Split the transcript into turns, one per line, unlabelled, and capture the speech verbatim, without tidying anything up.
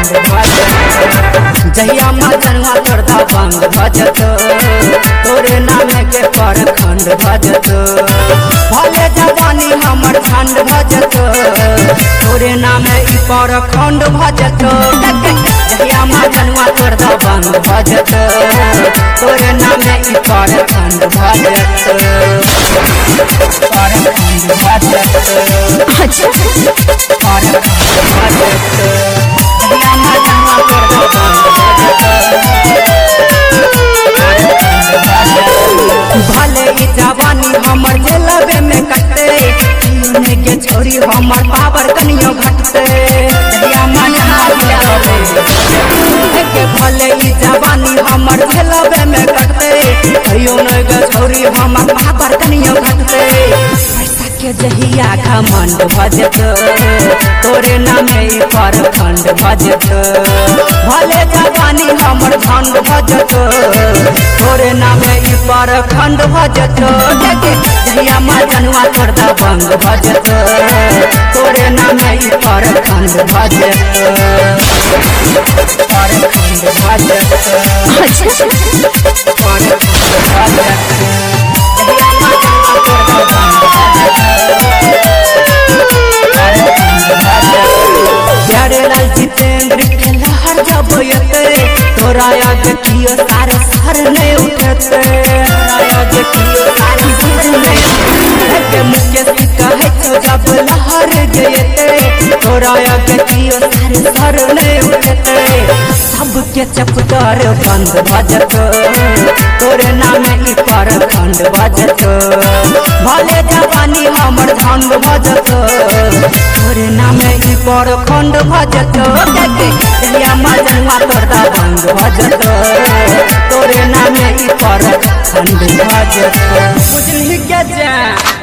खंड भजत जहिया मजनुआ तोर दबंग भजत तोरे नाम के पर खंड भजत भले जवानी हमर खंड भजत तोरे नाम ई पर खंड भजत जहिया मजनुआ तोर दबंग भजत तोरे नाम ई पर खंड भजत पर खंड भजत
अच्छा
पर खंड भजत जहिया मजनुआ तोर दबंग भले ई जवानी हमर जेलबे में कटते पीने के छोरी हमर पावर कनियो घटते जहिया मजनुआ के भले ई जवानी हमर जेलबे में कटते कहियो न के छोरी हमर पावर कनियो घटते पैसा के जहिया घमंड भजत तोरे नामे ई पर खंड भजत भले जवानी हमर झंड भजत तोरे नामे ई पर खंड भजत जहिया मजनुआ तोर दबंग भजत तोरे नामे ई पर खंड भजत पर खंड भजत
अच्छा
पर खंड भजत जहिया मजनुआ तोर प्यारे लाल जितेंद्र के लहर जब यते तोरा आगे कियो सारे सर नहीं उठते तोरा आगे कियो सारे सर नहीं के मुकेश कहे तो जब लहर जयते तोरा आगे कियो सारे सर नहीं उठते सबके चपटर बंद भजत तोरे नामे ई पर खंड भजत भले जवानी हमर झंड भजत तोरे नामे ई पर खंड भजत जहिया मजनुआ तोर दबंग भजत तोरे नामे ई पर खंड भजत बुझली के जा।